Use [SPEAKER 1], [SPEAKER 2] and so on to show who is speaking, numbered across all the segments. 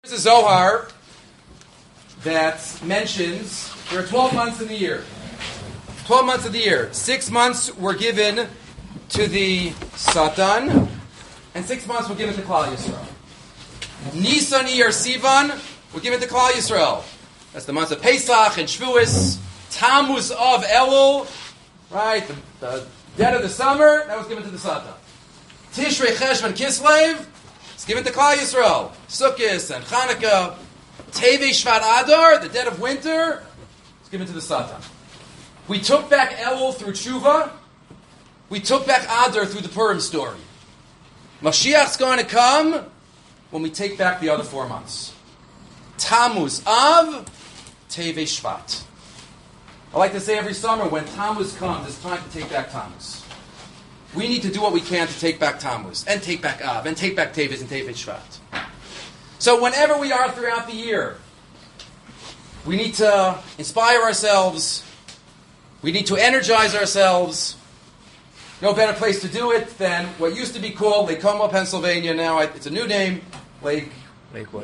[SPEAKER 1] There's a Zohar that mentions there are 12 months in the year. 12 months of the year. 6 months were given to the Satan, and 6 months were given to Klal Yisrael. Nisan, Iyar, Sivan were given to Klal Yisrael. That's the months of Pesach and Shavuos. Tammuz of Elul, right? The dead of the summer, that was given to the Satan. Tishrei, Cheshvan, Kislev, it's given to Klal Yisrael. Sukkot and Chanukah. Tevei, Shvat, Adar, the dead of winter, it's given to the Satan. We took back Elul through Tshuva. We took back Adar through the Purim story. Mashiach's going to come when we take back the other 4 months. Tammuz, Av, Tevei, Shvat. I like to say every summer, when Tammuz comes, it's time to take back Tammuz. We need to do what we can to take back Tammuz, and take back Av, and take back Teves and Tevei Shvat. So whenever we are throughout the year, we need to inspire ourselves. We need to energize ourselves. No better place to do it than what used to be called Lake Como, Pennsylvania. Now it's a new name, Lakewood.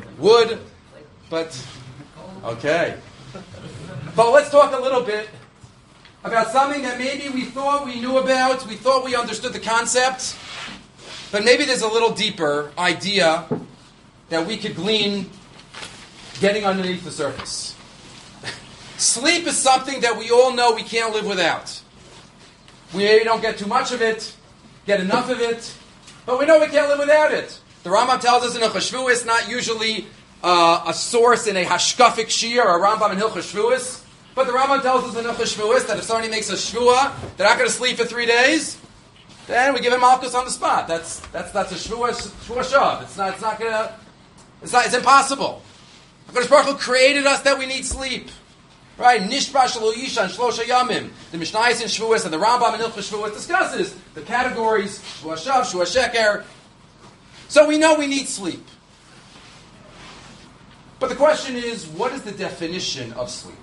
[SPEAKER 1] But, okay. But let's talk a little bit about something that maybe we thought we knew about, we thought we understood the concept, but maybe there's a little deeper idea that we could glean getting underneath the surface. Sleep is something that we all know we can't live without. We maybe don't get too much of it, get enough of it, but we know we can't live without it. The Rambam tells us in Hilchos Shavuos, not usually a source in a hashkafic shir or a Rambam in Hilchos Shavuos, but the Rambam tells us in Hilchos Shavuos that if somebody makes a shvua, they're not going to sleep for 3 days, then we give him malchus on the spot. That's a shvua shav. It's impossible. HaKadosh Baruch Hu created us that we need sleep. Right? Nishba shelo yishan shlosha yamim. The Mishnayos in Shavuos and the Rambam in Hilchos Shavuos discusses the categories shvua shav, shvua sheker. So we know we need sleep. But the question is, what is the definition of sleep?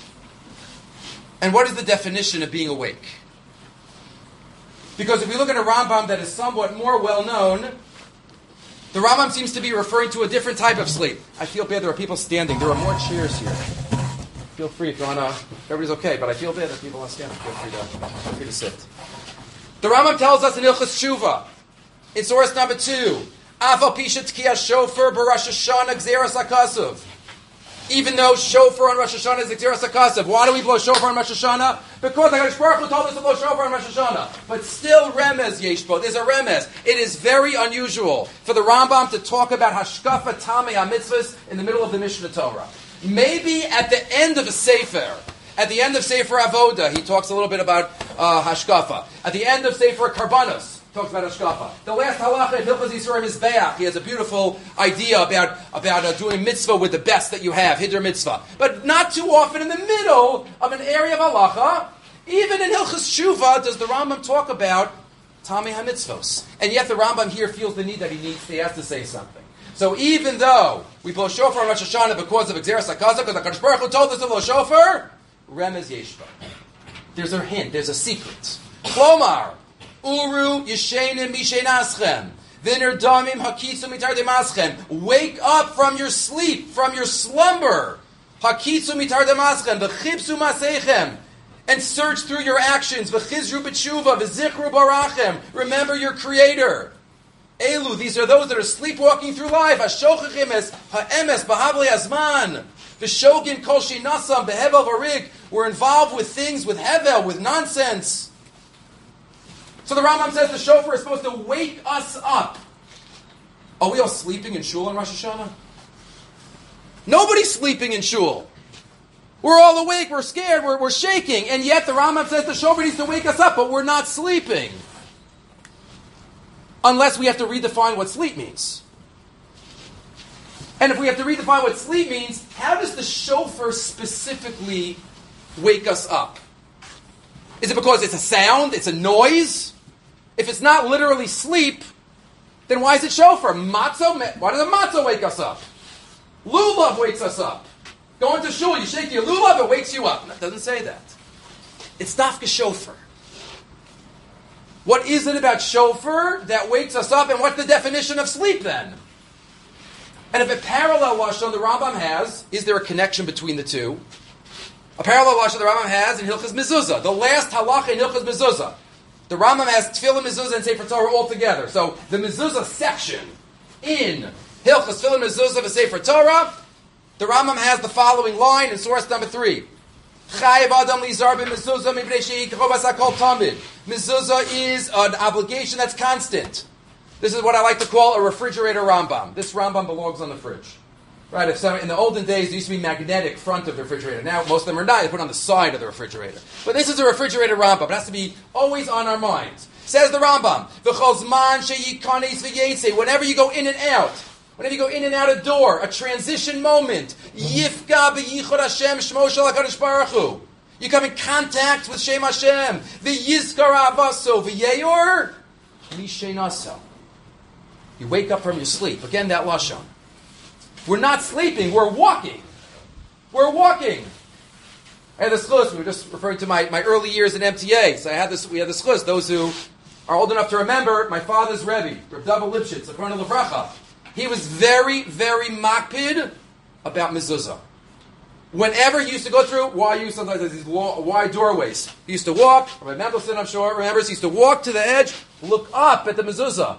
[SPEAKER 1] And what is the definition of being awake? Because if we look at a Rambam that is somewhat more well-known, the Rambam seems to be referring to a different type of sleep. I feel bad there are people standing. There are more chairs here. Feel free if you want to... Everybody's okay, but I feel bad that people are standing. Feel free to sit. The Rambam tells us in Hilchos Tshuva, in source number 2, Afal Pisha Tkiyah Shofar B'Rosh Hashanah Gzeras HaKasuv. Even though shofar on Rosh Hashanah is Gzeras HaKasuv. Why do we blow shofar on Rosh Hashanah? Because HaKadosh Baruch Hu told us to blow shofar on Rosh Hashanah. But still remez yeshbo. There's a remez. It is very unusual for the Rambam to talk about Hashkafa Tamei HaMitzvahs in the middle of the Mishnah Torah. Maybe at the end of a Sefer, at the end of Sefer Avoda, he talks a little bit about Hashkafa. At the end of Sefer Karbanos, talks about Hashkafa. The last halacha in Hilchos Yisur Mizbeach, he has a beautiful idea about doing mitzvah with the best that you have, Hiddur mitzvah. But not too often in the middle of an area of halacha, even in Hilchos Tshuva, does the Rambam talk about Tamei HaMitzvos. And yet the Rambam here feels the need that he has to say something. So even though we blow shofar on Rosh Hashanah because of Gzeras HaKasuv, because HaKadosh Baruch Hu told us to blow shofar, remez yeshba. There's a hint, there's a secret. Klomar, Uru yeshenim mishenaschem. V'ner damim hakitzu mitar demaschem. Wake up from your sleep, from your slumber. Hakitzu mitar demaschem. V'chipsu maseichem. And search through your actions. V'chizru b'tshuva. V'zichru barachem. Remember your Creator. Elu, these are those that are sleepwalking through life. Hashochachim es ha'emes b'havli azman. V'shogin kol shinasam b'hevel v'rig. We're involved with things, with hevel, with nonsense. So the Rambam says the shofar is supposed to wake us up. Are we all sleeping in shul on Rosh Hashanah? Nobody's sleeping in shul. We're all awake, we're scared, we're shaking, and yet the Rambam says the shofar needs to wake us up, but we're not sleeping. Unless we have to redefine what sleep means. And if we have to redefine what sleep means, how does the shofar specifically wake us up? Is it because it's a sound, it's a noise? If it's not literally sleep, then why is it shofar? Matzah, why does the matzah wake us up? Lulav wakes us up. Going to shul, you shake your lulav, it wakes you up. It doesn't say that. It's dafka shofar. What is it about shofar that wakes us up, and what's the definition of sleep then? And if a parallel lashon the Rambam has, is there a connection between the two? A parallel lashon the Rambam has in Hilchos Mezuzah, the last halacha in Hilchos Mezuzah. The Rambam has Tefillah, Mezuzah, and Sefer Torah all together. So the Mezuzah section in Hilchos Tefillah, Mezuzah, and Sefer Torah, the Rambam has the following line in source number 3. Chayav Adam lizar b'mezuzah mipnei she'ikrovas hakol tamid. Mezuzah is an obligation that's constant. This is what I like to call a refrigerator Rambam. This Rambam belongs on the fridge. Right? In the olden days, there used to be magnetic front of the refrigerator. Now, most of them are not. They put it on the side of the refrigerator. But this is a refrigerator Rambam. It has to be always on our minds. Says the Rambam, V'chol zman she'yikanes v'yetze. Whenever you go in and out, whenever you go in and out a door, a transition moment, Yifga b'yichud Hashem shmo shel HaKadosh Baruch Hu. You come in contact with Shem Hashem. V'yizkar avaso v'yeyor mishenaso. You wake up from your sleep. Again, that lashon. We're not sleeping. We're walking. We're walking. I had this chus. We were just referring to my early years in MTA. So we had this chus. Those who are old enough to remember, my father's Rebbe, Reb Dava Lipschitz, Zechrono Livracha. He was very, very makpid about mezuzah. Whenever he used to go through, sometimes there's these wide doorways. He used to walk, Rabbi Mendelson, I'm sure, remembers, he used to walk to the edge, look up at the mezuzah.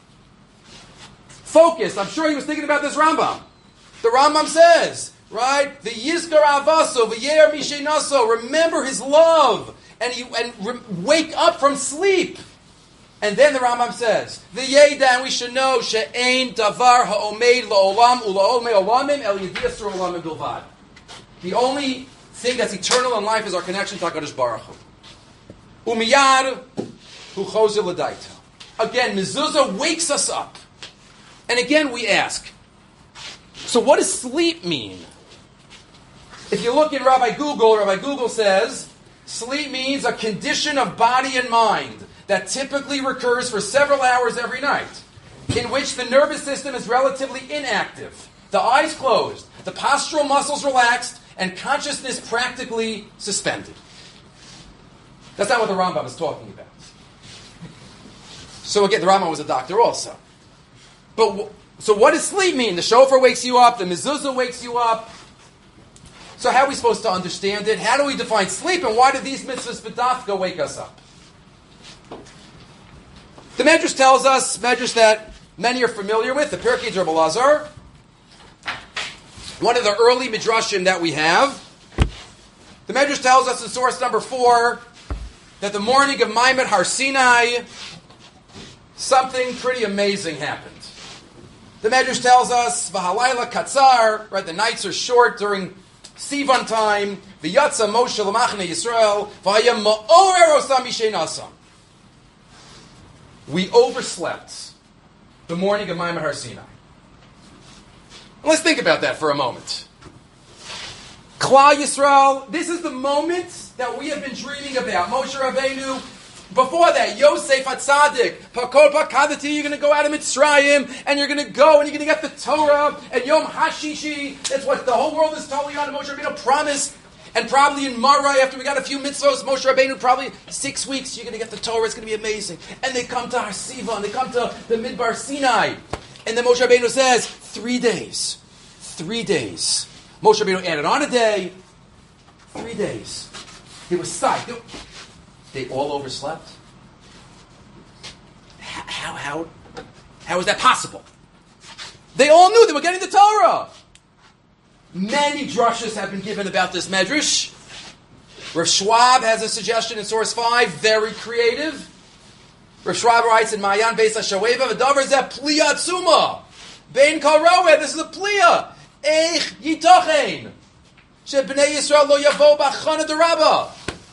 [SPEAKER 1] Focused. I'm sure he was thinking about this Rambam. The Rambam says, right? The Yizkar Avaso, V'yer Mishenaso, remember his love, and wake up from sleep. And then the Rambam says, V'yedan, we should know, She'ein davar ha'omeid la'olam ula'olmei olamim el yediyas olamim bilvad. The only thing that's eternal in life is our connection to HaKadosh Baruch Hu. Umiyad hu chozer l'daita. Again, mezuzah wakes us up. And again, we ask, so what does sleep mean? If you look in Rabbi Google says, sleep means a condition of body and mind that typically recurs for several hours every night, in which the nervous system is relatively inactive, the eyes closed, the postural muscles relaxed, and consciousness practically suspended. That's not what the Rambam is talking about. So again, the Rambam was a doctor also. So what does sleep mean? The shofar wakes you up, the mezuzah wakes you up. So how are we supposed to understand it? How do we define sleep, and why do these mitzvahs b'dafka wake us up? The Medrash tells us, Medrash that many are familiar with, the Pirkei Rabbi Elazar, one of the early midrashim that we have. The Medrash tells us in source number 4 that the morning of Maimed Har Sinai, something pretty amazing happened. The Medrash tells us, V'halayla katzar, right, the nights are short during Sivan time, V'yatza Moshe l'machne Yisrael, V'hayam ma'orer osam mishenasam. We overslept the morning of Maimed Har Sinai. Let's think about that for a moment. Klal Yisrael, this is the moment that we have been dreaming about. Moshe Rabbeinu, before that, Yosef HaTzadik, Pakol Pakadati, you're going to go out of Mitzrayim, and you're going to go, and you're going to get the Torah, and Yom HaShishi, that's what the whole world is totally on, and Moshe Rabbeinu promised, and probably in Marah, after we got a few mitzvahs, Moshe Rabbeinu, probably 6 weeks, you're going to get the Torah, it's going to be amazing. And they come to Har Siva, and they come to the Midbar Sinai, and then Moshe Rabbeinu says, 3 days. 3 days. Moshe Rabbeinu added on a day. 3 days. He was psyched. They all overslept. How is that possible? They all knew they were getting the Torah. Many drushes have been given about this medrash. Rav Schwab has a suggestion in source 5, very creative. Rav Schwab writes in Mayan Beis HaShoeva, "V'davar zeh pliya atzuma bein kol roeh." This is a pliya. Eich yitochen shebnei Yisrael lo yavo b'achana d'Rabba.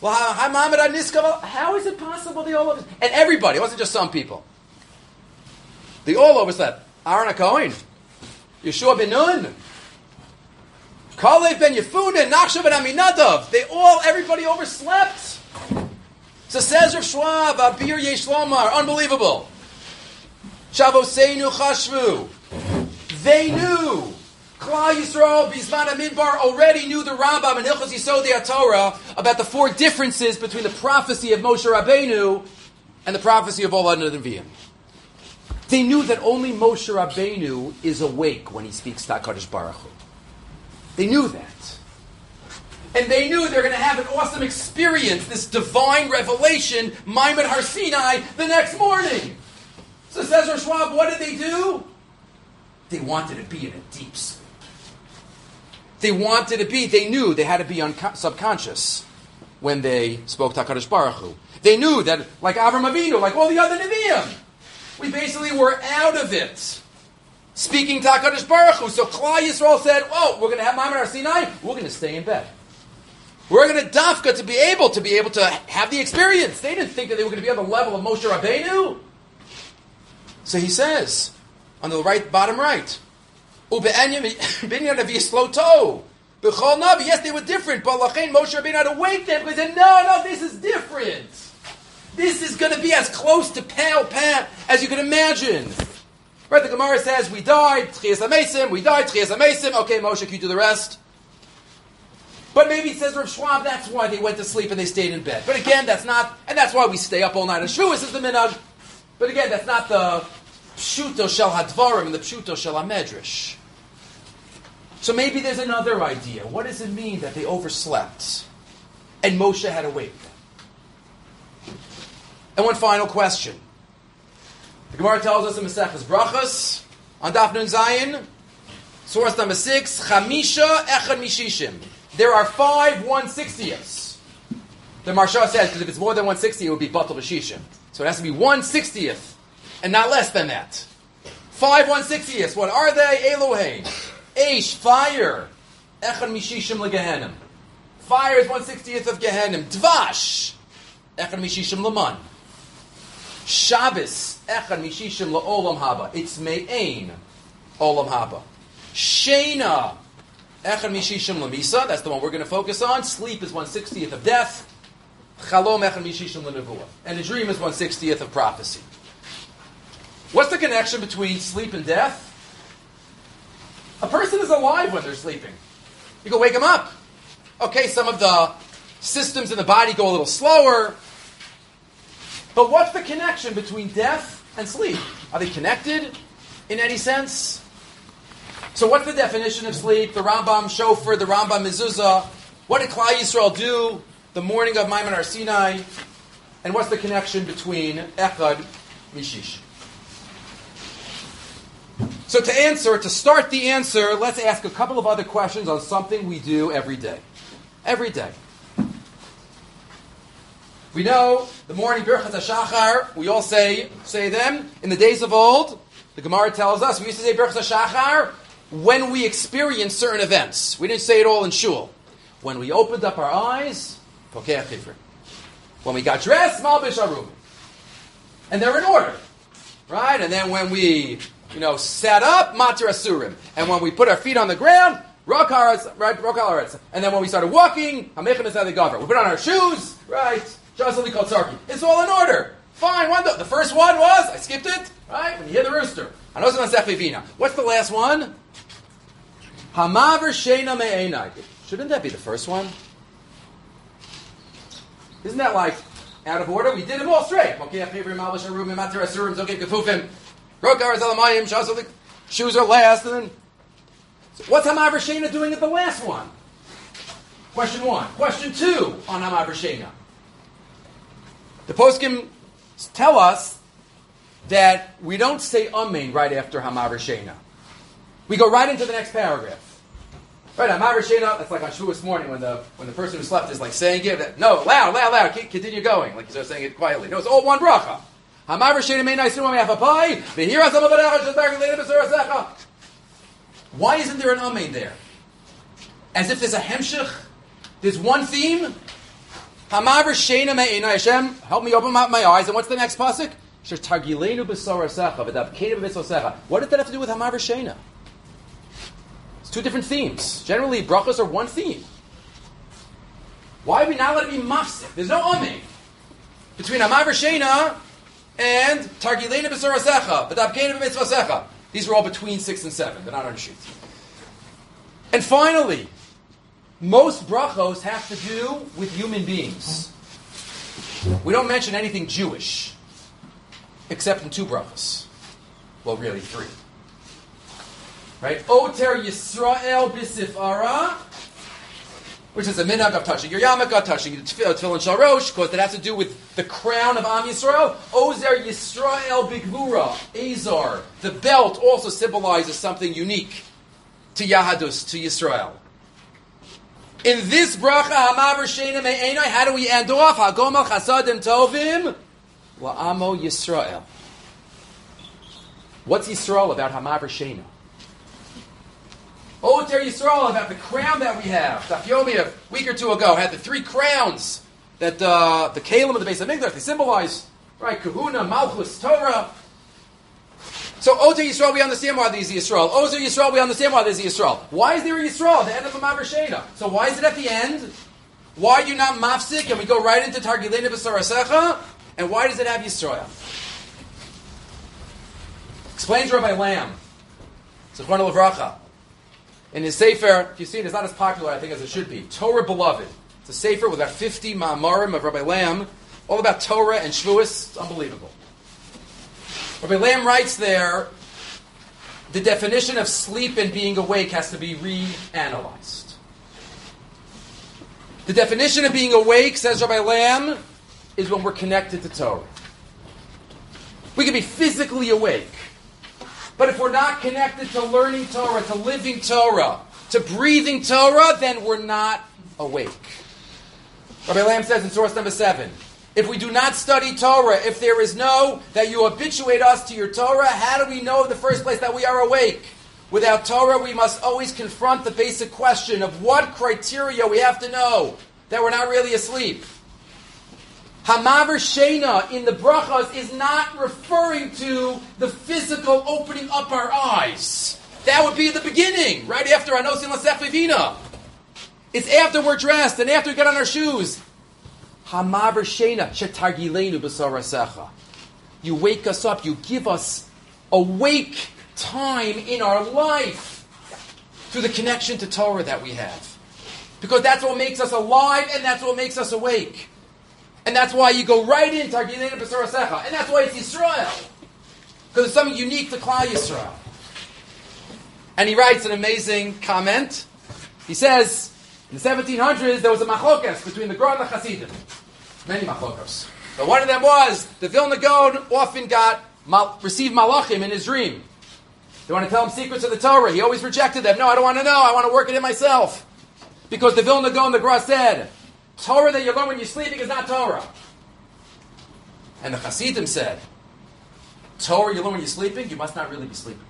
[SPEAKER 1] How is it possible they all overslept? And everybody, it wasn't just some people. They all overslept. Aaron HaKohen, Yeshua ben Nun, Kalev ben Yefuneh, Nachshon ben Aminadav. Everybody overslept. So says Rav Schwab, Abir Yesh Lomar, unbelievable. Shavoseinu chashvu. They knew. Klal Yisrael, Bizman HaMidbar, already knew the Rambam and Hilchos Yisodei HaTorah about the 4 differences between the prophecy of Moshe Rabbeinu and the prophecy of all other Nevi'im. They knew that only Moshe Rabbeinu is awake when he speaks to HaKadosh Baruch Hu. They knew that. And they knew they're going to have an awesome experience, this divine revelation, Maimon Har Sinai, the next morning. So says Rosh Schwab, what did they do? They wanted to be in a deep sleep. They knew they had to be subconscious when they spoke to HaKadosh Baruch Hu. They knew that, like Avram Avinu, like all the other Nevi'im, we basically were out of it, speaking to HaKadosh Baruch Hu. So Klal Yisrael said, we're going to have Maimon Har Sinai, we're going to stay in bed. We're going to dafka to be able to have the experience. They didn't think that they were going to be on the level of Moshe Rabbeinu. So he says, on the bottom right, yes, they were different, but Moshe Rabbeinu had to wake them because he said, no, this is different. This is going to be as close to pal as you can imagine. Right, the Gemara says, we died, Tchias HaMeisim, okay, Moshe, can you do the rest? But maybe it says Rav Schwab, that's why they went to sleep and they stayed in bed. But again, that's why we stay up all night. And Shavuos is the minhag. But again, that's not the pshuto shel hadvarim and the pshuto shel hamedrash. So maybe there's another idea. What does it mean that they overslept and Moshe had to wake them? And one final question. The Gemara tells us in Maseches Brachos, on Daf Nun Zayin, source number 6, Chamisha Echad Mishishim. There are 5 1/60ths. The Maharsha says, because if it's more than 1/60, it would be Batal B'Shishim. So it has to be 1/60th, and not less than that. 5 1/60ths. What are they? Elohein. Eish, fire. Echad Mishishim LeGehenim. Fire is 1/60th of Gehenim. Dvash. Echad Mishishim Laman. Shabbos. Echad Mishishim LaOlam Haba. It's Me'ain. Olam Haba. Shena. Echad Mishishim Lamisa. That's the one we're going to focus on. Sleep is 1/60th of death. Chalom Echad Mishishim L'Nevuah. And a dream is 1/60th of prophecy. What's the connection between sleep and death? A person is alive when they're sleeping. You can wake them up. Okay, some of the systems in the body go a little slower. But what's the connection between death and sleep? Are they connected in any sense? So what's the definition of sleep? The Rambam Shofar, the Rambam Mezuzah. What did Klal Yisrael do the morning of Maimon Har Sinai? And what's the connection between Echad Mishish? So to start the answer, let's ask a couple of other questions on something we do every day. Every day. We know the morning Birchas HaShachar, we all say them. In the days of old, the Gemara tells us, we used to say Birchas HaShachar when we experienced certain events. We didn't say it all in shul. When we opened up our eyes, Pokeach Tifri. When we got dressed, Malbish Arum. And they're in order. Right? And then when we, sat up, Matir Asurim. And when we put our feet on the ground, Rok Haaretz. And then when we started walking, Hamechem is the Gavar. We put on our shoes, right? Shasali Kotsarki. It's all in order. Fine. The first one was, I skipped it, right? When you hear the rooster. What's the last one? Hamaver Sheina Me'enai. Shouldn't that be the first one? Isn't that like out of order? We did them all straight. Shoes are last. And then, so what's Hamaver Sheina doing at the last one? Question 1. Question 2 on Hamaver Sheina. The poskim tell us that we don't say Amen right after Hamaver Sheina. We go right into the next paragraph. Right, Hamaver Sheina, that's like on Shavuos morning when the person who slept is like saying it. No, loud, continue going. Like you start saying it quietly. No, it's all one bracha. Hamaver Sheina Meinai Sinua Me'afapai, V'hira Samavadecha Shazbarka Leina B'Surasecha. Why isn't there an Amen there? As if there's a hemshich, there's one theme. Hamaver Sheina Me'enai Hashem, help me open my eyes. And what's the next pasuk? Shetagilenu B'Surasecha, V'davkeinu B'Surasecha. What does that have to do with Hamaver Sheina? It's 2 different themes. Generally, brachos are one theme. Why are we not let it be mafsik? There's no amen between Hamaver Sheina and Targilenu B'Surasecha, V'davkeinu B'Surasecha. These are all between 6 and 7. They're not on the sheet. And finally, most brachos have to do with human beings. We don't mention anything Jewish, except in 2 brachos. Well, really 3. Right? Oter Yisrael b'sifara, which is a minhag of touching your yarmulke, touching the tefillin shalosh, because that has to do with the crown of Am Yisrael. Ozer Yisrael b'gvura, Azar. The belt also symbolizes something unique to Yahadus, to Yisrael. In this bracha, Hamaver Sheina Me'enai, how do we end off? Hagomel Chasadim Tovim La'amo Yisrael. What's Yisrael about Hamaver Sheina? Oter Yisrael, about the crown that we have. Daf Yomi, a week or two ago, had the 3 crowns that the Kalim of the Beis HaMikdash, they symbolize, right? Kahuna, Malchus, Torah. So Oter Yisrael, we understand why there's a Yisrael. Ozer Yisrael, we understand why there's a Yisrael. Why is there a Yisrael at the end of Hamaver Sheina? So why is it at the end? Why are you not mafsik and we go right into Targilei B'Sarasecha? And why does it have Yisrael? Explains Rabbi Lamb, Zichrono Livracha. In his Sefer, if you see it, it's not as popular, I think, as it should be. Torah Beloved. It's a Sefer with about 50 ma'amarim of Rabbi Lamb, all about Torah and Shavuos. It's unbelievable. Rabbi Lamb writes there, the definition of sleep and being awake has to be reanalyzed. The definition of being awake, says Rabbi Lamb, is when we're connected to Torah. We can be physically awake. But if we're not connected to learning Torah, to living Torah, to breathing Torah, then we're not awake. Rabbi Lamb says in source number 7, if we do not study Torah, if there is no, that you habituate us to your Torah, how do we know in the first place that we are awake? Without Torah, we must always confront the basic question of what criteria we have to know that we're not really asleep. Hamaver Sheina in the brachas is not referring to the physical opening up our eyes. That would be the beginning, right after Anosin Lasech Vivina. It's after we're dressed and after we get on our shoes. Hamaver Sheina shetargilenu b'sarasecha. You wake us up, you give us awake time in our life through the connection to Torah that we have. Because that's what makes us alive and that's what makes us awake. And that's why you go right in Targilenu b'sarasecha. And that's why it's Yisrael. Because it's something unique to Klal Yisrael. And he writes an amazing comment. He says, in the 1700s, there was a machlokas between the Gra and the Hasidim. Many machlokas. But one of them was, the Vilna Gaon often received malachim in his dream. They want to tell him secrets of the Torah. He always rejected them. No, I don't want to know. I want to work it in myself. Because the Vilna Gaon, the Gra said, Torah that you learn when you're sleeping is not Torah. And the Hasidim said, Torah you learn when you're sleeping, you must not really be sleeping.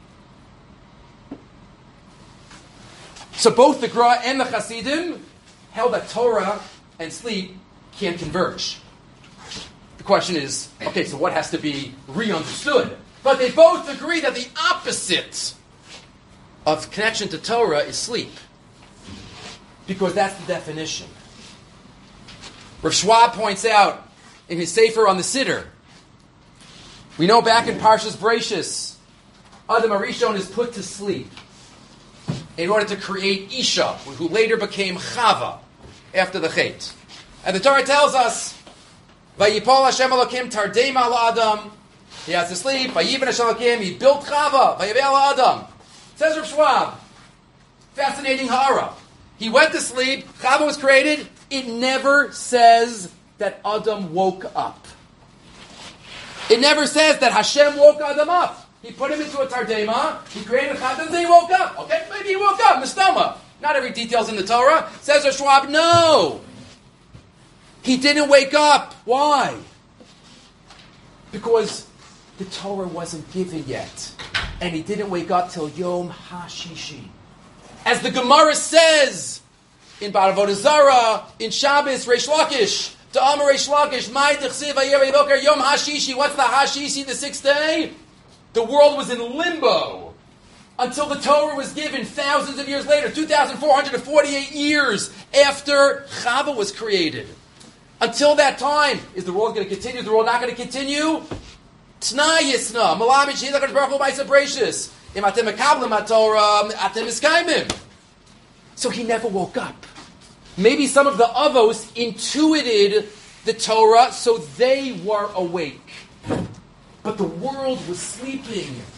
[SPEAKER 1] So both the Gra and the Hasidim held that Torah and sleep can't converge. The question is, okay, so what has to be re-understood? But they both agree that the opposite of connection to Torah is sleep. Because that's the definition. Rav Schwab points out in his Sefer on the Siddur, we know back in Parshas Bereishis, Adam Arishon is put to sleep in order to create Isha, who later became Chava after the Chet. And the Torah tells us, Vayipol Hashem Elokim Tardei Mal Adam. He has to sleep. Vayiven Hashem Elokim. He built Chava. Vayivel Adam. Says Rav Schwab. Fascinating ha'ara. He went to sleep. Chava was created. It never says that Adam woke up. It never says that Hashem woke Adam up. He put him into a tardema. He created Chava, and then he woke up. Okay, maybe he woke up. Mistama. Not every detail's in the Torah. Says Rav Schwab, no. He didn't wake up. Why? Because the Torah wasn't given yet. And he didn't wake up till Yom HaShishi. As the Gemara says in Baravodah Zara, in Shabbos, Reish Lakish, Ta'amar Reish Lakish, Mai T'chsiv Vayirei Boker Yom HaShishi. What's the HaShishi, the 6th day? The world was in limbo until the Torah was given thousands of years later, 2,448 years after Chava was created. Until that time, is the world going to continue? Is the world not going to continue? T'na yisna. Malabit shehi l'kadosh baruch hu b'ayis habreshis. Im atem mekablim haTorah, atem miskaimim. So he never woke up. Maybe some of the Avos intuited the Torah, so they were awake. But the world was sleeping.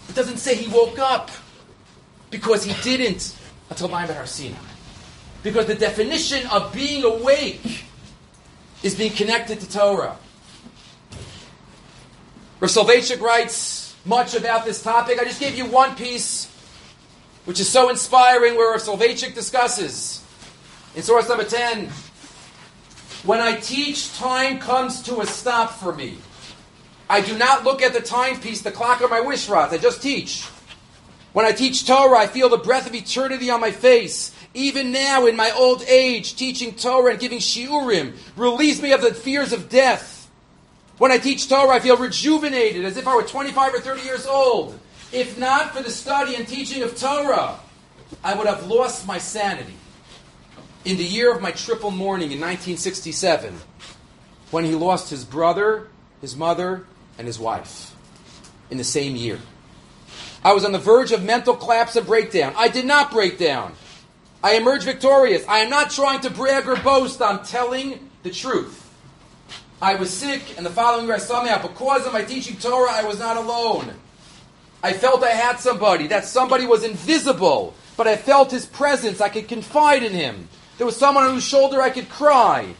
[SPEAKER 1] It doesn't say he woke up, because he didn't until Ma'amad Har Sinai. Because the definition of being awake is being connected to Torah. Rav Soloveitchik writes much about this topic. I just gave you one piece, which is so inspiring, where Rav Soloveitchik discusses in source number 10, when I teach, time comes to a stop for me. I do not look at the timepiece, the clock, or my wish rods. I just teach. When I teach Torah, I feel the breath of eternity on my face. Even now, in my old age, teaching Torah and giving shiurim relieves me of the fears of death. When I teach Torah, I feel rejuvenated, as if I were 25 or 30 years old. If not for the study and teaching of Torah, I would have lost my sanity. In the year of my triple mourning in 1967, when he lost his brother, his mother, and his wife in the same year, I was on the verge of mental collapse and breakdown. I did not break down. I emerged victorious. I am not trying to brag or boast. I'm telling the truth. I was sick, and the following year I saw me out. Because of my teaching Torah, I was not alone. I felt I had somebody. That somebody was invisible, but I felt his presence. I could confide in him. There was someone on whose shoulder I could cry,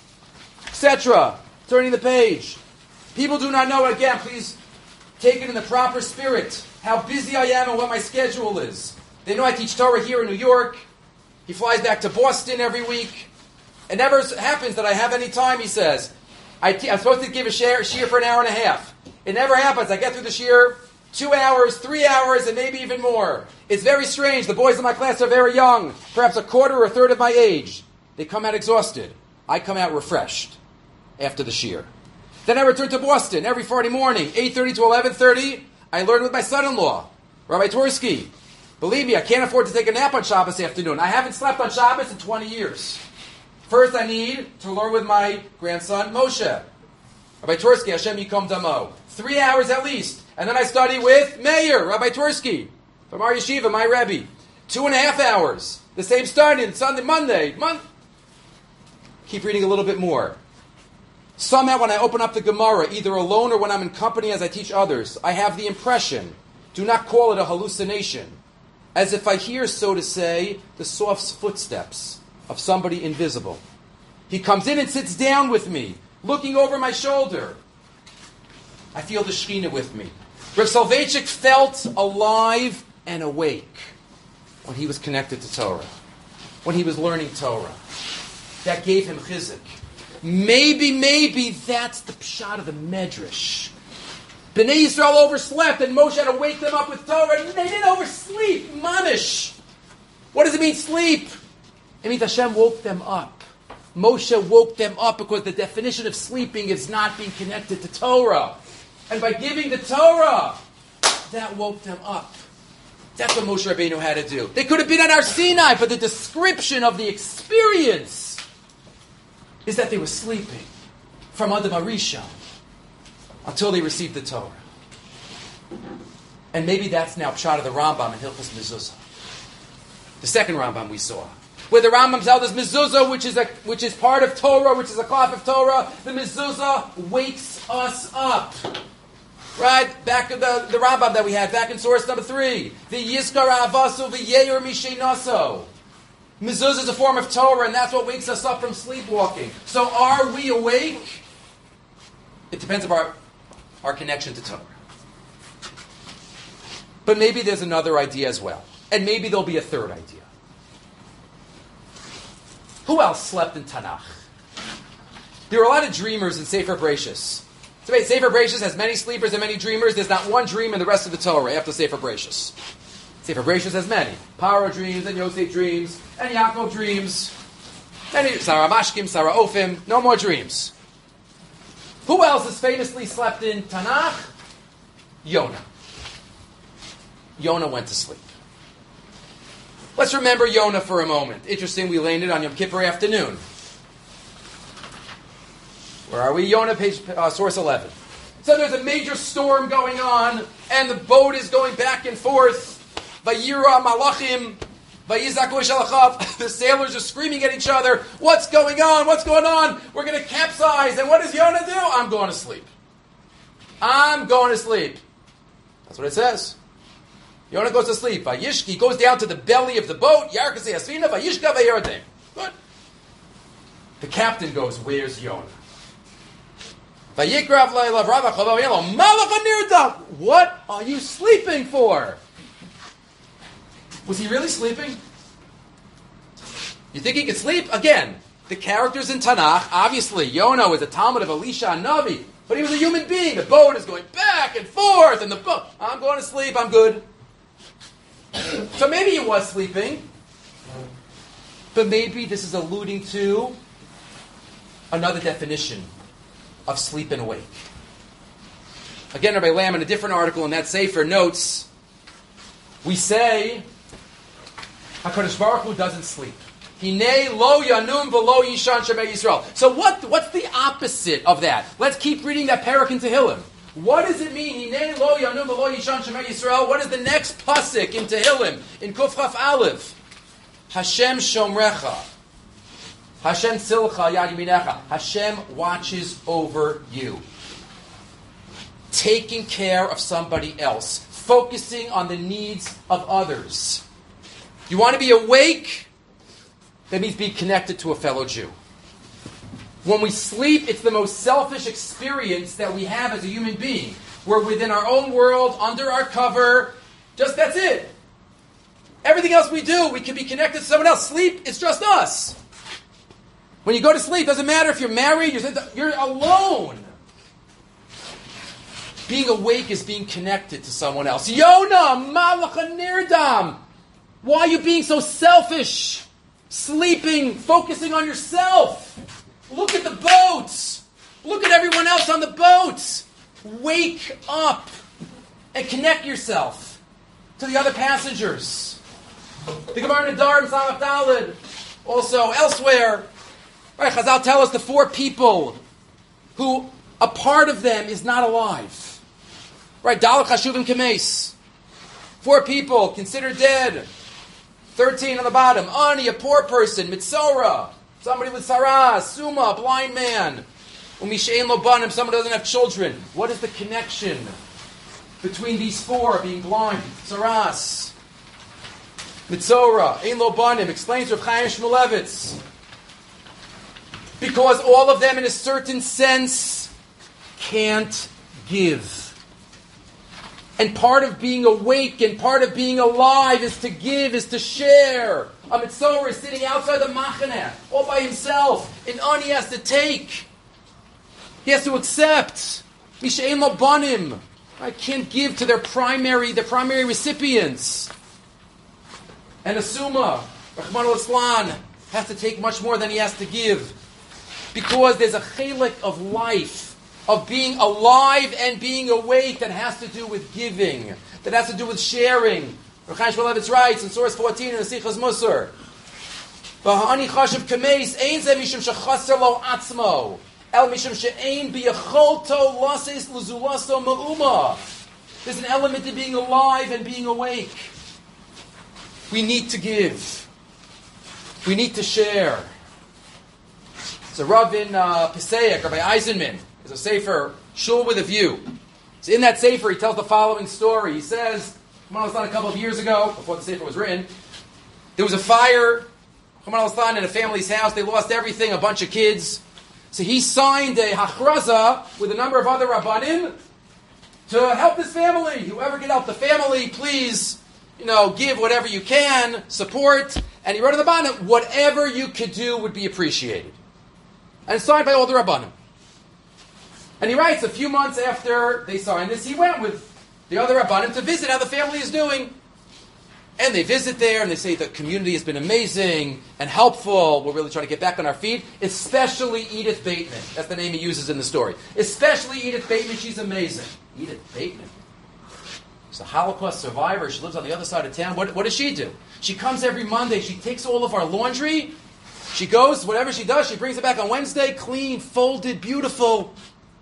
[SPEAKER 1] etc. Turning the page. People do not know, again, please take it in the proper spirit, how busy I am and what my schedule is. They know I teach Torah here in New York. He flies back to Boston every week. It never happens that I have any time, he says. I'm supposed to give a shiur for an hour and a half. It never happens. I get through the shiur 2 hours, 3 hours, and maybe even more. It's very strange. The boys in my class are very young, perhaps a quarter or a third of my age. They come out exhausted. I come out refreshed after the shiur. Then I return to Boston every Friday morning, 8:30 to 11:30. I learn with my son-in-law, Rabbi Tursky. Believe me, I can't afford to take a nap on Shabbos afternoon. I haven't slept on Shabbos in 20 years. First, I need to learn with my grandson, Moshe. Rabbi Tursky, Hashem Yikom Damo. 3 hours at least. And then I study with Meir, Rabbi Tursky, from our yeshiva, my Rebbe. 2.5 hours. The same study, Sunday, Monday. Keep reading a little bit more. Somehow when I open up the Gemara, either alone or when I'm in company as I teach others, I have the impression, do not call it a hallucination, as if I hear, so to say, the soft footsteps of somebody invisible. He comes in and sits down with me, looking over my shoulder. I feel the Shekhinah with me. Rav Soloveitchik felt alive and awake when he was connected to Torah, when he was learning Torah. That gave him chizuk. Maybe that's the pshat of the Medrash. Bnei Yisrael overslept and Moshe had to wake them up with Torah. They didn't oversleep. Mamish. What does it mean, sleep? It means Hashem woke them up. Moshe woke them up because the definition of sleeping is not being connected to Torah. And by giving the Torah, that woke them up. That's what Moshe Rabbeinu had to do. They could have been on Har Sinai, but the description of the experience is that they were sleeping from Adam HaRishon until they received the Torah. And maybe that's now pshat of the Rambam in Hilchos Mezuzah. The second Rambam we saw. Where the Rambam tells us Mezuzah, which is part of Torah, which is a cloth of Torah, the Mezuzah wakes us up. Right? Back of the Rambam that we had, back in source number 3. The Yizkar Avasu v'yeir mishenaso. Mezuzah is a form of Torah, and that's what wakes us up from sleepwalking. So are we awake? It depends on our connection to Torah. But maybe there's another idea as well. And maybe there'll be a third idea. Who else slept in Tanakh? There are a lot of dreamers in Sefer Bereshis. Sefer Bereshis has many sleepers and many dreamers. There's not one dream in the rest of the Torah after Sefer Bereshis. Sefer Bereshis has many. Paro dreams, and Yosef dreams, and Yaakov dreams, and Sarah Mashkim, Sarah Ophim. No more dreams. Who else has famously slept in Tanakh? Yonah. Yonah went to sleep. Let's remember Yonah for a moment. Interesting, we landed on Yom Kippur afternoon. Where are we? Yonah, source 11. So there's a major storm going on, and the boat is going back and forth. Vayira malachim, vayizaku shalachav. The sailors are screaming at each other. What's going on? What's going on? We're going to capsize. And what does Yonah do? I'm going to sleep. I'm going to sleep. That's what it says. Yonah goes to sleep. Vayishki goes down to the belly of the boat. Yarkasei asfina vayishka vayerdem. Good. The captain goes, where's Yonah? Vayikrav le'elav Rav Chava v'yelo malach anirda. What are you sleeping for? Was he really sleeping? You think he could sleep? Again, the characters in Tanakh, obviously, Yonah was a Talmud of Elisha and Navi, but he was a human being. The boat is going back and forth, and the boat, I'm going to sleep, I'm good. So maybe he was sleeping, but maybe this is alluding to another definition of sleep and awake. Again, Rabbi Lamb, in a different article in that Sefer, notes, we say, HaKadosh Baruch Hu doesn't sleep. Hinei lo yanum v'lo yishan shemei Yisrael. So what's the opposite of that? Let's keep reading that parak in Tehillim. What does it mean? Hinei lo yanum v'lo yishan shemei Yisrael. What is the next pasuk in Tehillim? In Kuf Chaf Aleph. Hashem shomrecha. Hashem silcha yad yaminecha. Hashem watches over you. Taking care of somebody else. Focusing on the needs of others. You want to be awake? That means being connected to a fellow Jew. When we sleep, it's the most selfish experience that we have as a human being. We're within our own world, under our cover. Just that's it. Everything else we do, we can be connected to someone else. Sleep, it's just us. When you go to sleep, doesn't matter if you're married, you're alone. Being awake is being connected to someone else. Yonah, malach nirdam. Why are you being so selfish? Sleeping, focusing on yourself. Look at the boats. Look at everyone else on the boats. Wake up and connect yourself to the other passengers. The Gemara Nedarim Samach Daled, also elsewhere. Right, Chazal tell us the four people who a part of them is not alive. Right, Daled Chashuvim Kameis. Four people considered dead. 13 on the bottom. Ani, a poor person. Mitzora, somebody with saras. Suma, a blind man. Umishein lo banim, someone who doesn't have children. What is the connection between these four being blind? Saras. Mitzora, ein lo banim, explains Rav Chaim Shmulevitz. Because all of them, in a certain sense, can't give. And part of being awake and part of being alive is to give, is to share. A mitzvah is sitting outside the machaneh, all by himself. And Ani has to take. He has to accept. Mishein lo banim. I can't give to their primary recipients. And a summa, Rahman al-Islan, has to take much more than he has to give. Because there's a chelik of life, of being alive and being awake that has to do with giving, that has to do with sharing. Rav Chaim Shmulevitz writes in source 14 in the Sichas Musar, "V'ha'ani chashav kameis ein ze mishum shechaser lo atzmo, el mishum she'ein biyacholto lases lezulaso ma'uma." There's an element to being alive and being awake. We need to give. We need to share. So Rav in Pesach, Rabbi Eisenman, is a Sefer, Shul with a View. So in that Sefer, he tells the following story. He says, a couple of years ago, before the Sefer was written, there was a fire, in a family's house. They lost everything, a bunch of kids. So he signed a hachraza with a number of other rabbanim to help this family. Whoever can help the family, please, give whatever you can, support. And he wrote on the bottom, whatever you could do would be appreciated. And it's signed by all the rabbanim. And he writes, a few months after they signed this, he went with the other rabbanim to visit how the family is doing. And they visit there, and they say the community has been amazing and helpful. We're really trying to get back on our feet. Especially Edith Bateman. That's the name he uses in the story. Especially Edith Bateman. She's amazing. Edith Bateman. She's a Holocaust survivor. She lives on the other side of town. What does she do? She comes every Monday. She takes all of our laundry. She goes, whatever she does, she brings it back on Wednesday, clean, folded, beautiful.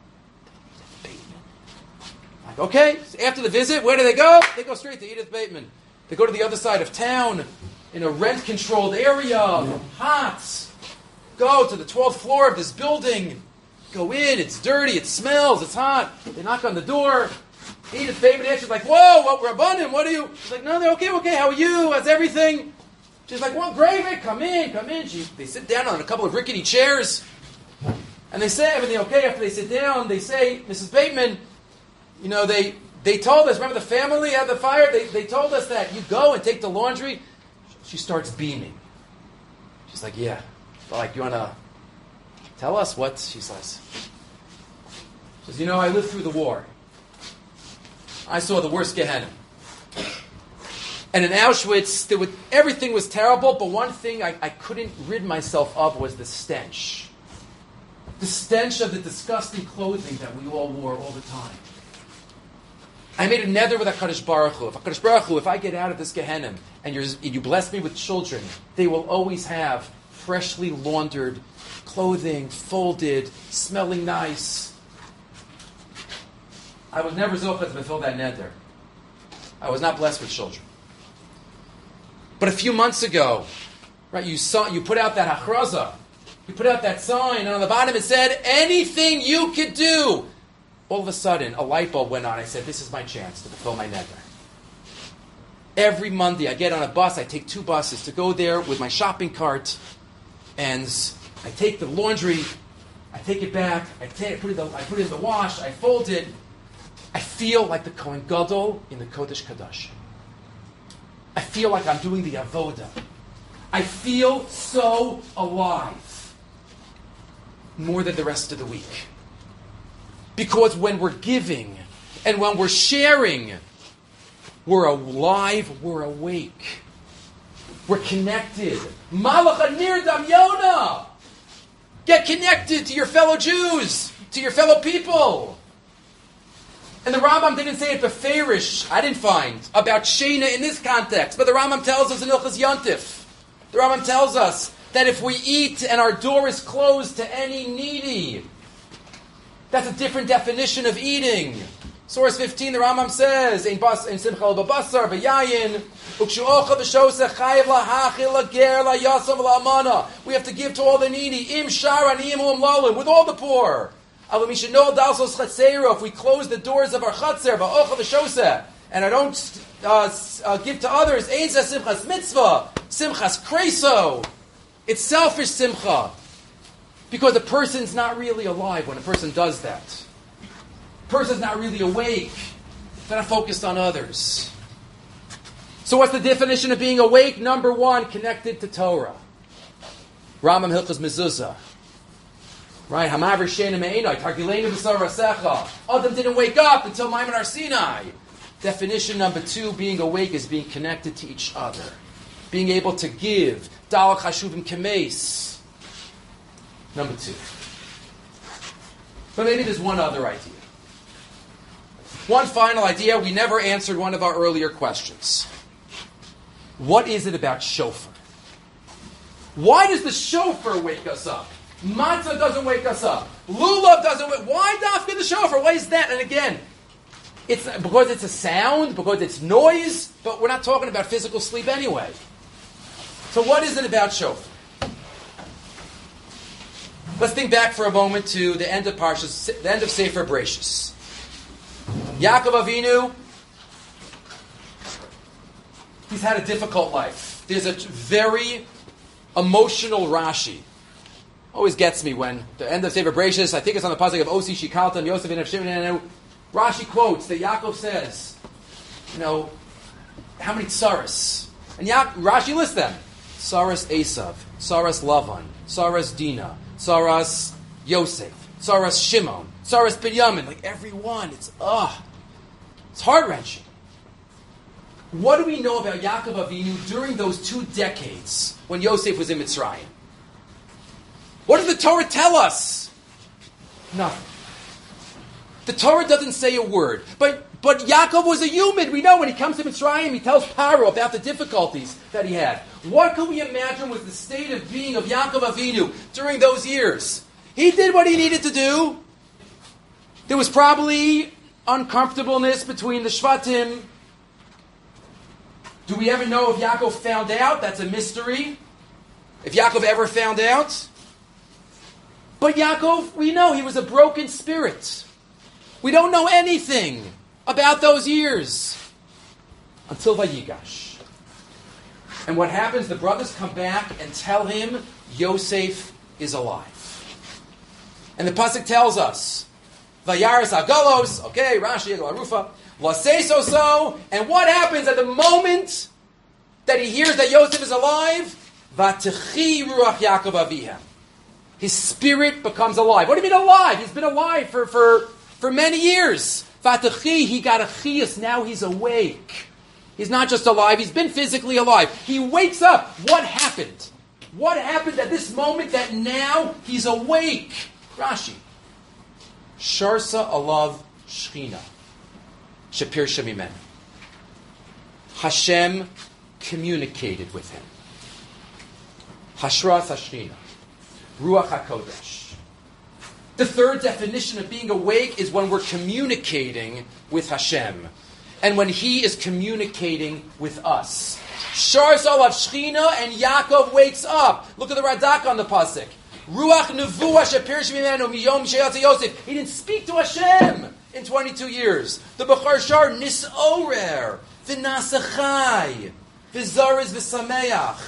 [SPEAKER 1] Like, okay, so after the visit, where do they go? They go straight to Edith Bateman. They go to the other side of town, in a rent-controlled area, hot. Go to the 12th floor of this building. Go in, it's dirty, it smells, it's hot. They knock on the door. Edith Bateman answers like, whoa, what, Rabbanim, what are you? She's like, no, they're okay, how are you? How's everything? She's like, well, great, come in. They sit down on a couple of rickety chairs. And they say, everything okay? After they sit down, they say, Mrs. Bateman, they told us, remember the family had the fire? They told us that you go and take the laundry. She starts beaming. She's like, yeah. Like, you want to tell us what? She says. She says, I lived through the war. I saw the worst Gehenna. And in Auschwitz, everything was terrible, but one thing I couldn't rid myself of was the stench. The stench of the disgusting clothing that we all wore all the time. I made a nether with HaKadosh Baruch Hu. If I get out of this Gehenna and you bless me with children, they will always have freshly laundered clothing, folded, smelling nice. I was never zochet to fulfill that nether. I was not blessed with children. But a few months ago, right, you put out that hachraza, you put out that sign, and on the bottom it said, anything you could do. All of a sudden, a light bulb went on. I said, this is my chance to fulfill my nether. Every Monday, I get on a bus. I take 2 buses to go there with my shopping cart, and I take the laundry. I take it back. I put it in the wash. I fold it. I feel like the Kohen Gadol in the Kodesh Kadash. I feel like I'm doing the avoda. I feel so alive more than the rest of the week. Because when we're giving and when we're sharing, we're alive, we're awake. We're connected. Malach Anir Damyona. Get connected to your fellow Jews, to your fellow people. And the Rambam didn't say it beferish, I didn't find, about Shena in this context. But the Rambam tells us in Ilchas Yontif. The Rambam tells us that if we eat and our door is closed to any needy, that's a different definition of eating. Source 15, the Rambam says, Ein simcha l'babasar v'yayin, ukshu'ocha v'shosa chayiv lahachil lager layasam la'amana. We have to give to all the needy, im shara ni'im u'am with all the poor. If we close the doors of our chatzir, ba'ocha v'shosa, and I don't give to others, ein simchas mitzvah, simchas kreso. It's selfish simcha. Because a person's not really alive when a person does that. A person's not really awake. They're not focused on others. So what's the definition of being awake? Number 1, connected to Torah. Rambam Hilchos Mezuzah. Right? Hamaver Shena Me'enai, Targileinu B'sar Rasecha. Adam didn't wake up until Maimon Har Sinai. Definition number 2, being awake is being connected to each other. Being able to give. Dalach Hashuvim Kemes. Number 2. But maybe there's one other idea. One final idea. We never answered one of our earlier questions. What is it about shofar? Why does the shofar wake us up? Matzah doesn't wake us up. Lulav doesn't wake. Why dafka the shofar? Why is that? And again, it's because it's a sound, because it's noise, but we're not talking about physical sleep anyway. So what is it about shofar? Let's think back for a moment to the end of Parshas, the end of Sefer Bereshis. Yaakov Avinu, he's had a difficult life. There's a very emotional Rashi. Always gets me when the end of Sefer Bereshis, I think it's on the pasuk of Osi Shikaltam Yosef and Shimon. Rashi quotes that Yaakov says, how many tsaras? And Rashi lists them: Tsaras Esav, Tsaras Lavan, Tsaras Dina, Tsaras Yosef, Tsaras Shimon, Tsaras Binyamin. Like every one, it's heart-wrenching. What do we know about Yaakov Avinu during those 2 decades when Yosef was in Mitzrayim? What does the Torah tell us? Nothing. The Torah doesn't say a word. But Yaakov was a human. We know when he comes to Mitzrayim, he tells Paro about the difficulties that he had. What can we imagine was the state of being of Yaakov Avinu during those years? He did what he needed to do. There was probably uncomfortableness between the Shvatim. Do we ever know if Yaakov found out? That's a mystery. If Yaakov ever found out. But Yaakov, we know he was a broken spirit. We don't know anything about those years. Until Vayigash. And what happens? The brothers come back and tell him Yosef is alive. And the pasuk tells us, Vayaris Agalos, okay, Rashi, Arufa, Laseso, and what happens at the moment that he hears that Yosef is alive? Vatechi Ruach Yaakov Avihem. His spirit becomes alive. What do you mean alive? He's been alive for many years. Vatechi, he got a chiyas, now he's awake. He's not just alive, he's been physically alive. He wakes up. What happened? What happened at this moment that now he's awake? Rashi. Sharsa alav shchina. Shapir shemimen. Hashem communicated with him. Hashras hashchina. Ruach HaKodesh. The third definition of being awake is when we're communicating with Hashem. And when He is communicating with us. Shars alav shchina, and Yaakov wakes up. Look at the Radak on the pasuk. Ruach nevuah shepirish mimenu miyom sheyatza Yosef. He didn't speak to Hashem in 22 years. The Bechar Shar nisorer v'nasachai v'zariz v'sameach.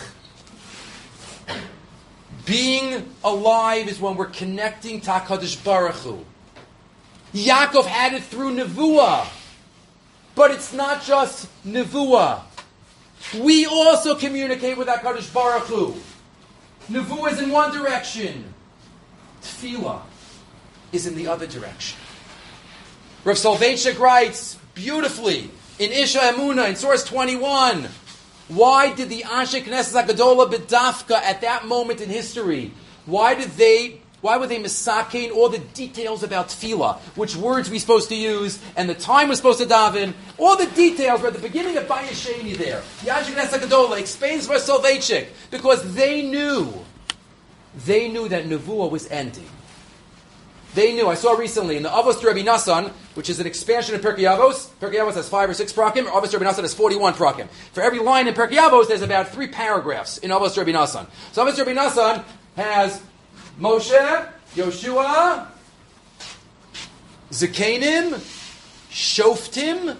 [SPEAKER 1] Being alive is when we're connecting to HaKadosh Baruch Hu. Yaakov had it through nevuah. But it's not just nevuah. We also communicate with HaKadosh Baruch Hu. Nevuah is in one direction. Tefillah is in the other direction. Rav Soloveitchik writes beautifully in Isha Emunah in source 21. Why did the Anshe Knesset HaGadolah B'dafka at that moment in history, why were they misakein all the details about tefillah, which words we're supposed to use, and the time we're supposed to daven, all the details were at the beginning of Bayesheni there. The Anshe Knesset HaGadolah explains for Soloveitchik, because they knew that Nevuah was ending. They knew. I saw recently in the Avos to Rabbi Nassan, which is an expansion of Pirkei Avos. Pirkei Avos has 5 or 6 prakim. Avos to Rabbi Nassan has 41 prakim. For every line in Pirkei Avos, there's about 3 paragraphs in Avos to Rabbi Nassan. So Avos to Rabbi Nassan has Moshe, Yoshua, Zekanim, Shoftim,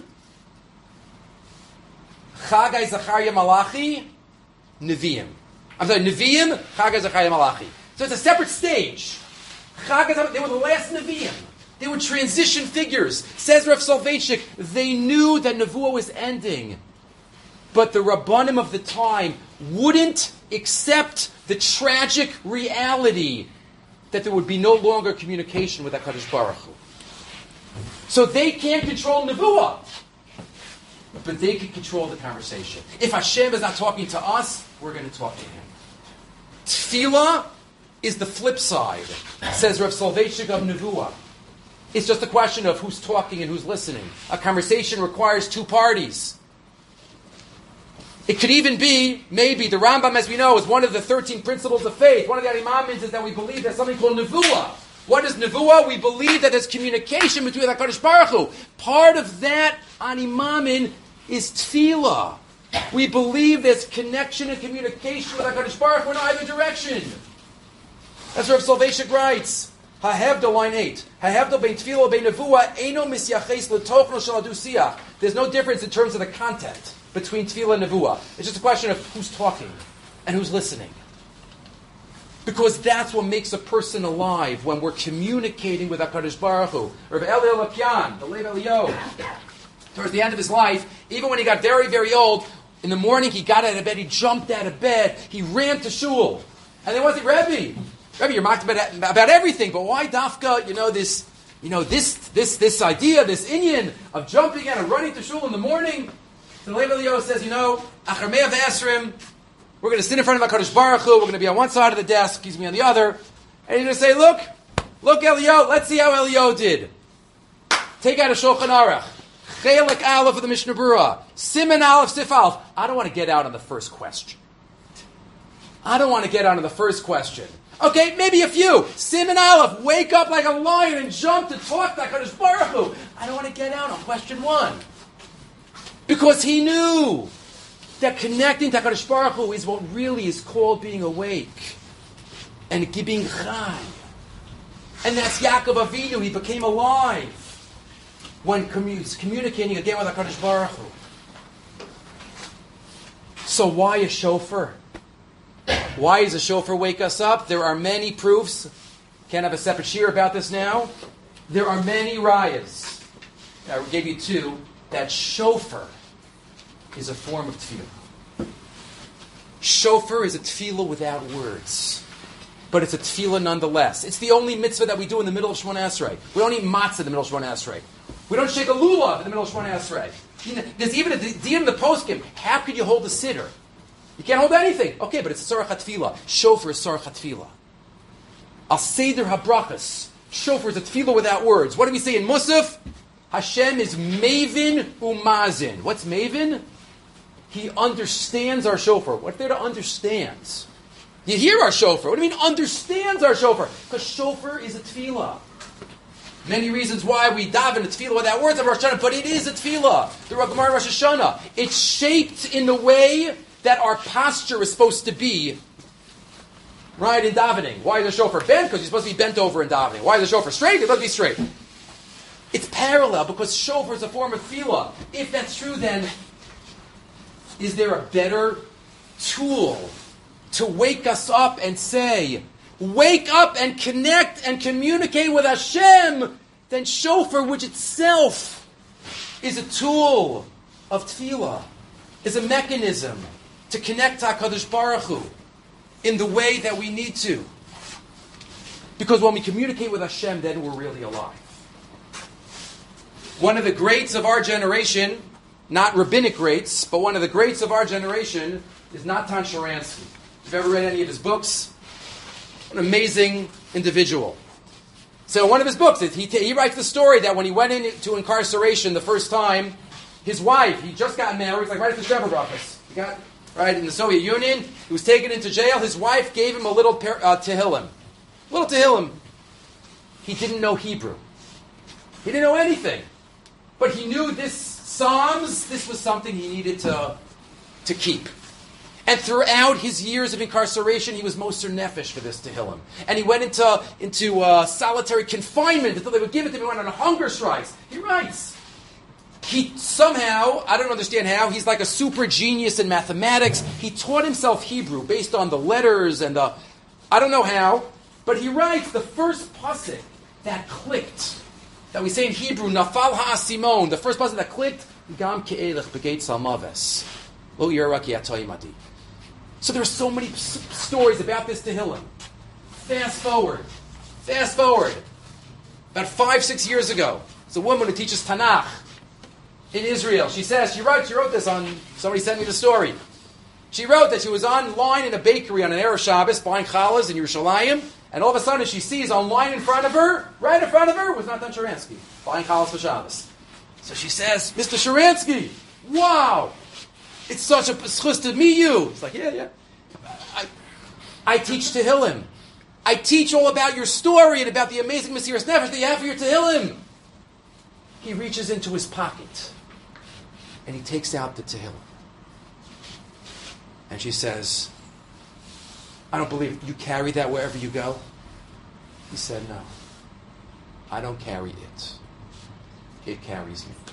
[SPEAKER 1] Chagai, Zachariah, Malachi, Nevi'im. I'm sorry, Nevi'im, Chagai, Zachariah, Malachi. So it's a separate stage. Chagai, they were the last Nevi'im. They were transition figures. Says Rav Soloveitchik, they knew that Nevuah was ending. But the Rabbanim of the time wouldn't accept the tragic reality that there would be no longer communication with HaKadosh Baruch Hu. So they can't control Nevuah. But they can control the conversation. If Hashem is not talking to us, we're going to talk to Him. Tefillah is the flip side, says Rav Soloveitchik of Nevuah. It's just a question of who's talking and who's listening. A conversation requires 2 parties. It could even be, maybe, the Rambam, as we know, is one of the 13 principles of faith. One of the Imamins is that we believe there's something called Nevuah. What is Nevuah? We believe that there's communication between HaKadosh Baruch Hu. Part of that Imamin is Tefillah. We believe there's connection and communication with HaKadosh Baruch Hu in either direction. That's what Rav Soloveitchik writes. Hahevdo, line 8. Hahevdo bein Tefillah bein Nevuah eino misyaches l'tochno shel hadu-siyach. There's no difference in terms of the content between Tefillah and Nevuah. It's just a question of who's talking and who's listening. Because that's what makes a person alive, when we're communicating with HaKadosh Baruch Hu. Rav Eliel Lapian, the Lev Eliyahu, towards the end of his life, even when he got very, very old, in the morning he got out of bed, he jumped out of bed, he ran to shul. And then was it, Rebbe, you're mocked about everything, but why dafka, this idea, this inyan of jumping out and running to shul in the morning? The Lev Eliyahu says, Achar Mea V'Esrim, we're going to sit in front of HaKadosh Baruch Hu, we're going to be on one side of the desk, he's going to be on the other, and he's going to say, look Eliyahu, let's see how Eliyahu did. Take out a Shulchan Aruch, Chelek Aleph of the Mishnah Berurah, Siman Aleph, Sif Aleph. I don't want to get out on the first question. Okay, maybe a few. Siman Aleph, wake up like a lion and jump to talk to HaKadosh Baruch Hu. I don't want to get out on question 1. Because he knew that connecting to HaKadosh Baruch Hu is what really is called being awake. And being chai. And that's Yaakov Avinu, he became alive. when communicating again with HaKadosh Baruch Hu. So why a shofar? Why does a shofar wake us up? There are many proofs. Can't have a separate shir about this now. There are many rayas. I gave you two. That shofar is a form of tefillah. Shofar is a tefillah without words. But it's a tefillah nonetheless. It's the only mitzvah that we do in the middle of Shemona Esrei. We don't eat matzah in the middle of Shemona Esrei. We don't shake a lulav in the middle of Shemona Esrei. There's even a dian in the poskim. How could you hold a siddur? You can't hold anything. Okay, but it's a Sarach HaTfilah. Shofar is Sarach HaTfilah. Al Seder HaBrachas. Shofar is a tefillah without words. What do we say in Musaf? Hashem is Mavin Umazin. What's Mavin? He understands our shofar. What's there to understand? You hear our shofar. What do you mean understands our shofar? Because shofar is a tefillah. Many reasons why we daven a tefillah without words of Rosh Hashanah, but it is a tefillah. The Gemara Rosh Hashanah. It's shaped in the way that our posture is supposed to be, right, in davening. Why is the shofar bent? Because you're supposed to be bent over in davening. Why is the shofar straight? It's supposed to be straight. It's parallel because shofar is a form of tefillah. If that's true, then is there a better tool to wake us up and say, wake up and connect and communicate with Hashem than shofar, which itself is a tool of tefillah, is a mechanism to connect to HaKadosh Baruch Hu in the way that we need to. Because when we communicate with Hashem, then we're really alive. One of the greats of our generation, not rabbinic greats, but one of the greats of our generation is Natan Sharansky. If you've ever read any of his books, an amazing individual. So one of his books, he writes the story that when he went into incarceration the first time, his wife, he just got married, like right after Sheva Brachos. He got, right, in the Soviet Union, he was taken into jail. His wife gave him a little Tehillim. Little Tehillim. He didn't know Hebrew. He didn't know anything. But he knew this Psalms, this was something he needed to keep. And throughout his years of incarceration, he was moser nefesh for this Tehillim. And he went into solitary confinement until they would give it to him. He went on a hunger strikes. He writes. He somehow, I don't understand how, he's like a super genius in mathematics. He taught himself Hebrew based on the letters and the, I don't know how, but he writes the first pasuk that clicked, that we say in Hebrew, Nafal ha'asimon, the first pasuk that clicked, Gam ke'elech begeit salmaves, lo yeraki atoyimadi. So there are so many stories about this Tehillim. Fast forward. About 5-6 years ago, there's a woman who teaches Tanakh in Israel. She wrote this on, somebody sent me the story. She wrote that she was online in a bakery on an Erev Shabbos buying challahs in Yerushalayim, and all of a sudden she sees online right in front of her, was Natan Sharansky, buying challahs for Shabbos. So she says, Mr. Sharansky, wow, it's such a schus to meet you. It's like, yeah. I teach Tehillim. I teach all about your story and about the amazing Mesiras Nefesh that you have for your Tehillim. He reaches into his pocket and he takes out the Tehillim. And she says, I don't believe it. You carry that wherever you go? He said, no. I don't carry it. It carries me.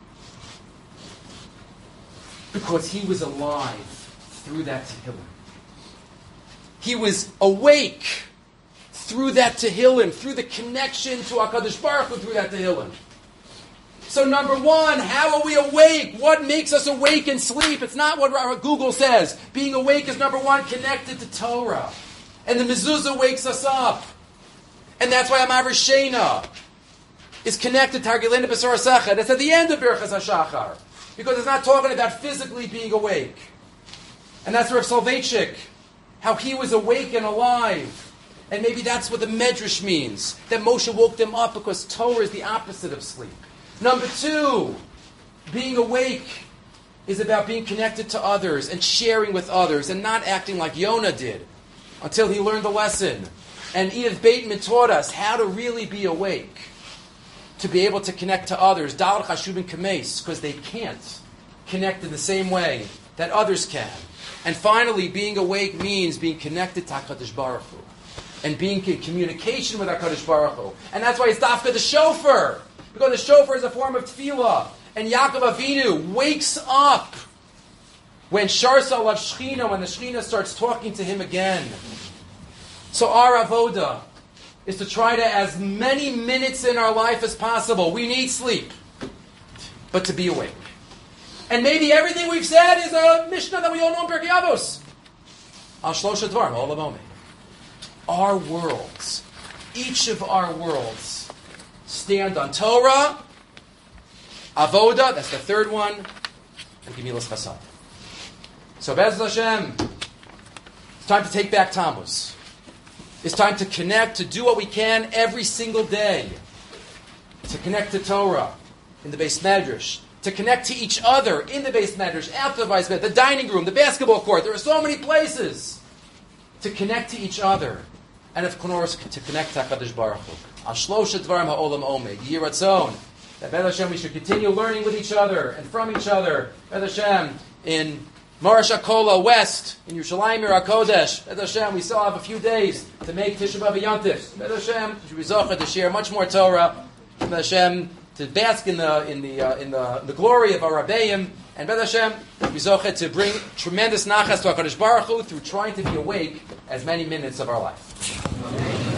[SPEAKER 1] Because he was alive through that Tehillim. He was awake through that Tehillim, through the connection to HaKadosh Baruch Hu through that Tehillim. So number one, how are we awake? What makes us awake in sleep? It's not what Google says. Being awake is number one, connected to Torah. And the mezuzah wakes us up. And that's why Amar Shena is connected to Hargilena B'Sor HaSechad. That's at the end of Birchas HaShachar. Because it's not talking about physically being awake. And that's Rav Soloveitchik, how he was awake and alive. And maybe that's what the Medrash means. That Moshe woke them up because Torah is the opposite of sleep. Number two, being awake is about being connected to others and sharing with others and not acting like Yonah did until he learned the lesson. And Edith Bateman taught us how to really be awake, to be able to connect to others. Dal Chashubin Kames, because they can't connect in the same way that others can. And finally, being awake means being connected to HaKadosh Baruch Hu and being in communication with HaKadosh Baruch Hu. And that's why it's dafka the shofar. because the shofar is a form of tefillah. And Yaakov Avinu wakes up when Sharsa Alav Shechina, when the Shechina starts talking to him again. So our avoda is to try to, as many minutes in our life as possible, we need sleep, but to be awake. And maybe everything we've said is a Mishnah that we all know in Pirkei Avos. Al Shlosha Dvarim, Olam Omei. Our worlds, each of our worlds, stand on Torah, Avoda, that's the third one, and Gemilas Chasad. So Be'ez Hashem, it's time to take back Tammuz. It's time to connect, to do what we can every single day. To connect to Torah in the Beis Medrash. To connect to each other in the Beis Medrash, after the Beis Medrash, the dining room, the basketball court. There are so many places to connect to each other. And of course, to connect to HaKadosh Baruch Hu. Al Shlosha Dvarim Ha'olam Omei. Yeh Ratzon. That Be'ez Hashem, we should continue learning with each other and from each other. Be'ez Hashem, in Marash HaKola West, in Yerushalayim HaKodesh. Be'ez Hashem, we still have a few days to make Tisha B'Av Yontif. Be'ez Hashem, to be zocheh to share much more Torah. Be'ez Hashem, to bask in the glory of our Rabbeim. And Be'ez Hashem, to be zocheh to bring tremendous nachas to HaKadosh Baruch Hu through trying to be awake as many minutes of our life. Amen.